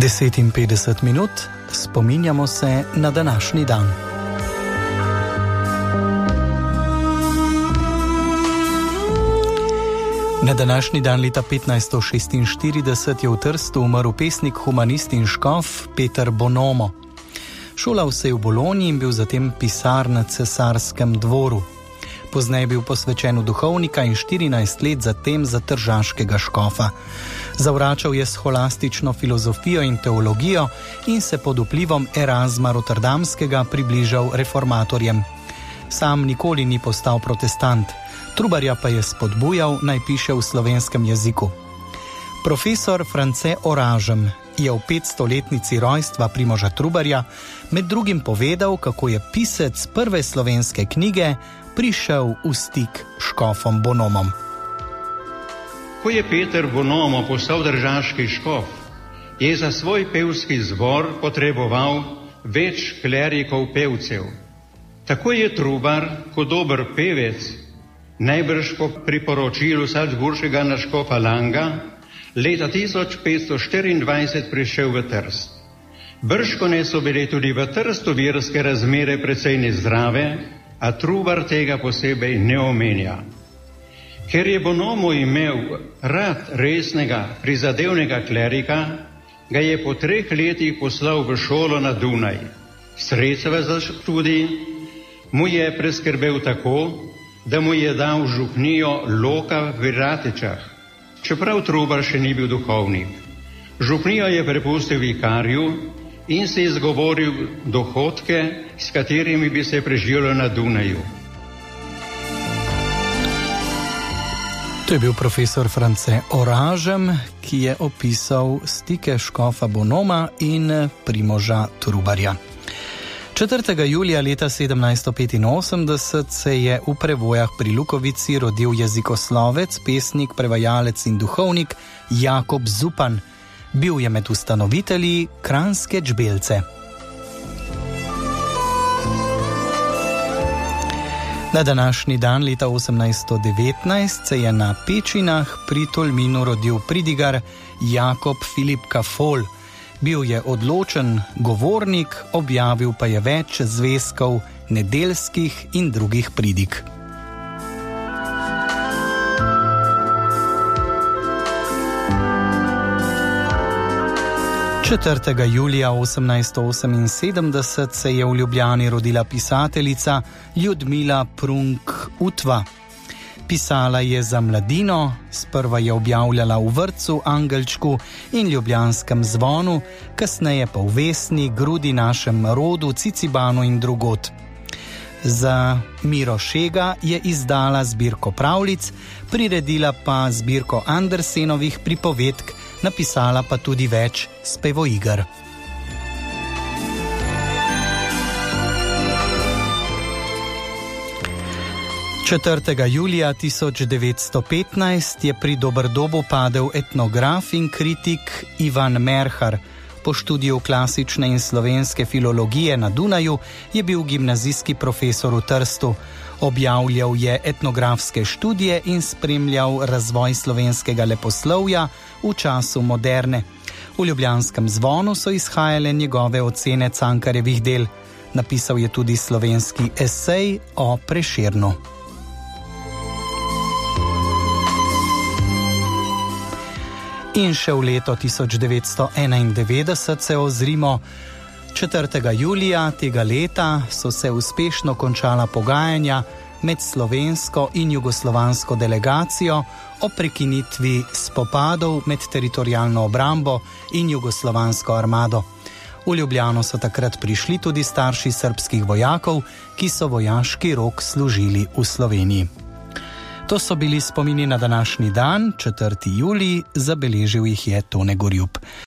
10:50 spominjamo se na današnji dan. Na današnji dan leta 1546 je v Trstu umrl pesnik, humanist in škof Peter Bonomo. Šolal se je v Bologni in bil zatem pisar na cesarskem dvoru. Pozneje je bil posvečen v duhovnika in 14 let zatem za tržaškega škofa. Zavračal je scholastično filozofijo in teologijo in se pod vplivom Erazma Rotterdamskega približal reformatorjem. Sam nikoli ni postal protestant, Trubarja pa je spodbujal, naj piše v slovenskem jeziku. Profesor France Oražem je v 500-letnici rojstva Primoža Trubarja med drugim povedal, kako je pisec prve slovenske knjige prišel v stik s škofom Bonomom. Ko je Peter Bonomo postal državski škof, je za svoj pevski zbor potreboval več klerikov pevcev. Tako je Trubar, kot dober pevec, najbrž po priporočilu salzburškega nadškofa Langa, leta 1524 prišel v Trst. Bržkone so bile tudi v Trstu verske razmere precej nezdrave, a Trubar tega posebej ne omenja. Ker je Bonomo imel rad resnega, prizadevnega klerika, ga je po 3 letih poslal v šolo na Dunaj. Sredstva za študij mu je preskrbel tako, da mu je dal župnijo Loka v Ratečah, čeprav Trubar še ni bil duhovnik. Župnijo je prepustil vikarju in se izgovoril dohodke, s katerimi bi se preživelo na Dunaju. To je bil profesor France Oražem, ki je opisal stike škofa Bonoma in Primoža Trubarja. 4. julija leta 1785 se je v Prevojah pri Lukovici rodil jezikoslovec, pesnik, prevajalec in duhovnik Jakob Zupan. Bil je med ustanovitelji Kranjske Čbelce. Na današnji dan leta 1819 se je na Pečinah pri Tolminu rodil pridigar Jakob Filip Kafol. Bil je odločen govornik, objavil pa je več zvezkov nedeljskih in drugih pridig. Četrtega julija 1878 se je v Ljubljani rodila pisateljica Ljudmila Prunk-Utva. Pisala je za Mladino, sprva je objavljala v Vrtcu, Angelčku in Ljubljanskem zvonu, kasneje pa v Vesni, Grudi, Našem rodu, Cicibanu in drugod. Za Miro Šega je izdala zbirko pravljic, priredila pa zbirko Andersenovih pripovedk, napisala pa tudi več spevoiger. Četrtega julija 1915 je pri Doberdobu padel etnograf in kritik Ivan Merhar. Po študiju klasične in slovenske filologije na Dunaju je bil gimnazijski profesor v Trstu. Objavljal je etnografske študije in spremljal razvoj slovenskega leposlovja v času moderne. V Ljubljanskem zvonu so izhajale njegove ocene Cankarjevih del. Napisal je tudi slovenski esej o Prešernu. In še v leto 1991 se ozrimo. 4. julija tega leta so se uspešno končala pogajanja med slovensko in jugoslovansko delegacijo o prekinitvi spopadov med teritorialno obrambo in jugoslovansko armado. V Ljubljano so takrat prišli tudi starši srbskih vojakov, ki so vojaški rok služili v Sloveniji. To so bili spomini na današnji dan, 4. julij, zabeležil jih je Tone Gorjup.